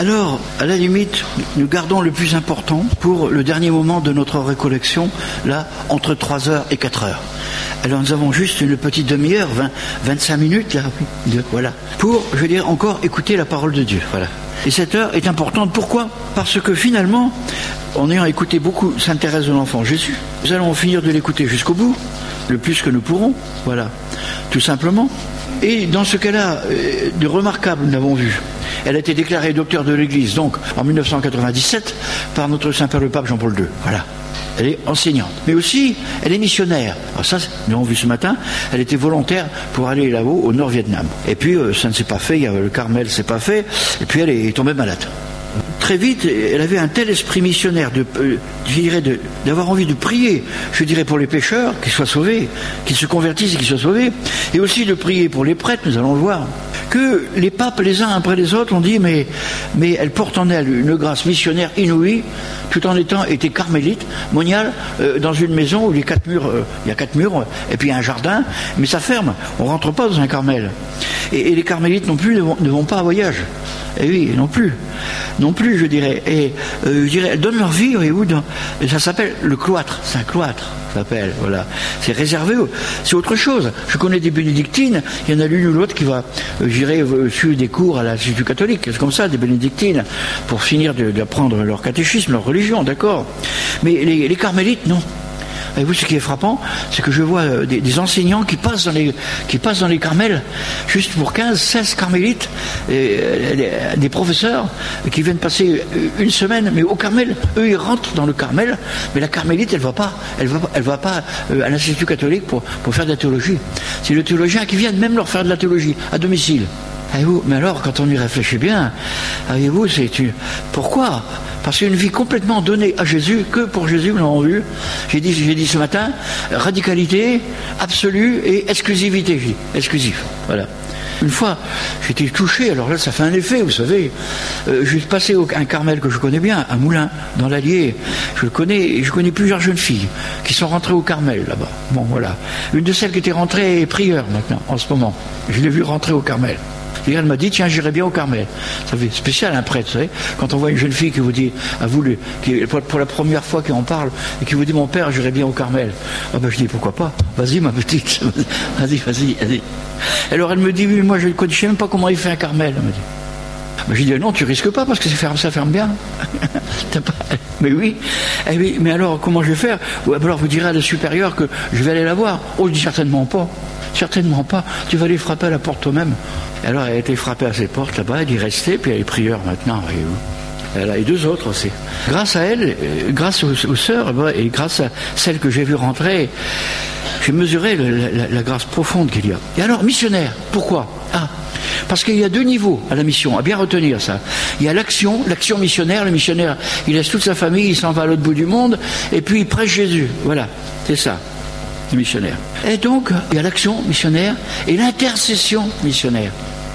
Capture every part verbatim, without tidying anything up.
Alors, à la limite, nous gardons le plus important pour le dernier moment de notre récollection, là, entre trois heures et quatre heures. Alors nous avons juste une petite demi-heure, vingt, vingt-cinq minutes, là, voilà, pour, je veux dire, encore écouter la parole de Dieu, voilà. Et cette heure est importante, pourquoi ? Parce que finalement, en ayant écouté beaucoup Sainte Thérèse de l'Enfant Jésus, nous allons finir de l'écouter jusqu'au bout, le plus que nous pourrons, voilà, tout simplement. Et dans ce cas-là, de remarquable, nous l'avons vu. Elle a été déclarée docteur de l'Église, donc, en mille neuf cent quatre-vingt-dix-sept, par notre Saint-Père le Pape Jean-Paul deux, voilà. Elle est enseignante, mais aussi elle est missionnaire. Alors ça, nous l'avons vu ce matin, elle était volontaire pour aller là-haut au Nord-Vietnam. Et puis euh, ça ne s'est pas fait, il y avait le Carmel, c'est pas fait, et puis elle est tombée malade. Très vite, elle avait un tel esprit missionnaire, de, euh, je dirais, de, d'avoir envie de prier, je dirais pour les pécheurs, qu'ils soient sauvés, qu'ils se convertissent et qu'ils soient sauvés, et aussi de prier pour les prêtres, nous allons le voir, que les papes, les uns après les autres, ont dit, mais, mais elle porte en elle une grâce missionnaire inouïe, tout en étant été carmélite, moniale, euh, dans une maison où les quatre murs, euh, il y a quatre murs, et puis il y a un jardin, mais ça ferme, on rentre pas dans un Carmel. Et, et les carmélites non plus ne vont, ne vont pas à voyage. Et oui, non plus. Non plus, je dirais. Et euh, je dirais, elles donnent leur vie, voyez-vous, dans, ça s'appelle le cloître, c'est un cloître, ça s'appelle, voilà. C'est réservé, c'est autre chose. Je connais des bénédictines, il y en a l'une ou l'autre qui va, euh, je dirais, euh, suivre des cours à l'Institut catholique, c'est comme ça, des bénédictines, pour finir de, d'apprendre leur catéchisme, leur religion, d'accord. Mais les, les carmélites, non. Et vous, ce qui est frappant, c'est que je vois des, des enseignants qui passent dans les, qui passent dans les Carmels, juste pour quinze, seize carmélites, et, et, des professeurs qui viennent passer une semaine, mais au Carmel, eux ils rentrent dans le Carmel, mais la carmélite elle va pas, elle va, elle va pas à l'Institut catholique pour, pour faire de la théologie. C'est le théologien qui vient même leur faire de la théologie à domicile. Voyez-vous, mais alors, quand on y réfléchit bien, voyez-vous, c'est une... Pourquoi ? Parce qu'une vie complètement donnée à Jésus, que pour Jésus, nous l'avons vu. J'ai dit, j'ai dit ce matin, radicalité, absolue et exclusivité. J'ai dit, exclusif, voilà. Une fois, j'étais touché, alors là, ça fait un effet, vous savez. Euh, je suis passé au un Carmel que je connais bien, à Moulins, dans l'Allier. Je le connais, et je connais plusieurs jeunes filles qui sont rentrées au Carmel, là-bas. Bon, voilà. Une de celles qui était rentrée est prieure, maintenant, en ce moment. Je l'ai vue rentrer au Carmel. Et elle m'a dit, tiens, j'irai bien au Carmel. Ça fait spécial, un prêtre, vous savez, quand on voit une jeune fille qui vous dit, à vous, le, qui, pour la première fois qui en parle, et qui vous dit, mon père, j'irai bien au Carmel. Ah ben, je dis, pourquoi pas? Vas-y, ma petite. Vas-y, vas-y, vas-y. Alors elle me dit, oui, moi, je ne sais même pas comment il fait un Carmel. Elle me dit. Ben, j'ai dit, non, tu risques pas, parce que ça ferme, ça ferme bien. pas... Mais oui. Eh oui. Mais alors, comment je vais faire? Ou alors, vous direz à la supérieure que je vais aller la voir. Oh, je dis, certainement pas. Certainement pas. Tu vas aller frapper à la porte toi-même. Et alors, elle a été frappée à cette porte là-bas, elle y restait, puis elle est prieure maintenant, voyez-vous. Elle a et deux autres aussi. Grâce à elle, grâce aux, aux sœurs, et grâce à celles que j'ai vues rentrer, j'ai mesuré le, la, la grâce profonde qu'il y a. Et alors, missionnaire, pourquoi? Ah, parce qu'il y a deux niveaux à la mission, à bien retenir ça. Il y a l'action, l'action missionnaire, le missionnaire, il laisse toute sa famille, il s'en va à l'autre bout du monde, et puis il prêche Jésus. Voilà, c'est ça. Missionnaire. Et donc, il y a l'action missionnaire et l'intercession missionnaire.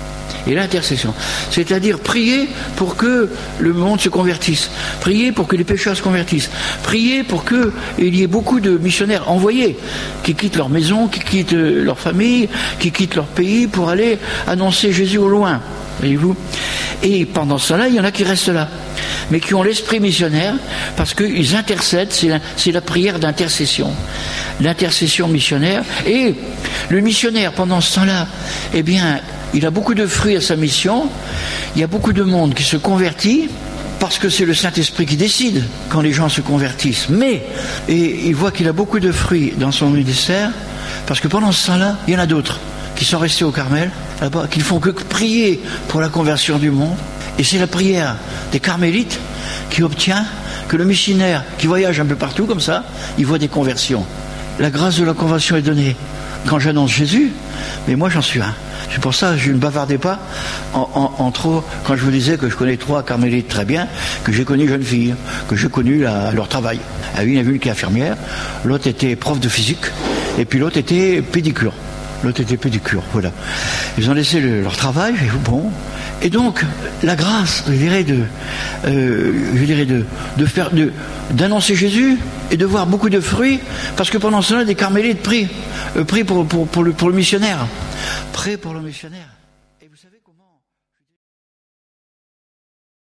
Et l'intercession, c'est-à-dire prier pour que le monde se convertisse, prier pour que les pécheurs se convertissent, prier pour qu'il y ait beaucoup de missionnaires envoyés qui quittent leur maison, qui quittent leur famille, qui quittent leur pays pour aller annoncer Jésus au loin, voyez-vous. Et pendant cela, il y en a qui restent là, mais qui ont l'esprit missionnaire parce qu'ils intercèdent, c'est la, c'est la prière d'intercession, l'intercession missionnaire. Et le missionnaire, pendant ce temps-là, eh bien, il a beaucoup de fruits à sa mission, il y a beaucoup de monde qui se convertit, parce que c'est le Saint-Esprit qui décide quand les gens se convertissent. Mais, et il voit qu'il a beaucoup de fruits dans son ministère, parce que pendant ce temps-là, il y en a d'autres qui sont restés au Carmel, là-bas, qui ne font que prier pour la conversion du monde. Et c'est la prière des carmélites qui obtient que le missionnaire qui voyage un peu partout comme ça, il voit des conversions. La grâce de la conversion est donnée quand j'annonce Jésus, mais moi j'en suis un. C'est pour ça que je ne bavardais pas en, en, en trop, quand je vous disais que je connais trois carmélites très bien, que j'ai connu jeune fille, que j'ai connu la, leur travail. Il y en a une qui est infirmière, l'autre était prof de physique, et puis l'autre était pédicure. L'autre était pédicure, voilà. Ils ont laissé le, leur travail, et bon. Et donc, la grâce, je dirais, de, euh, je dirais de, de faire, de, d'annoncer Jésus et de voir beaucoup de fruits, parce que pendant cela, des carmélites prient, euh, prient pour, pour, pour, le, pour le missionnaire. Prient pour le missionnaire.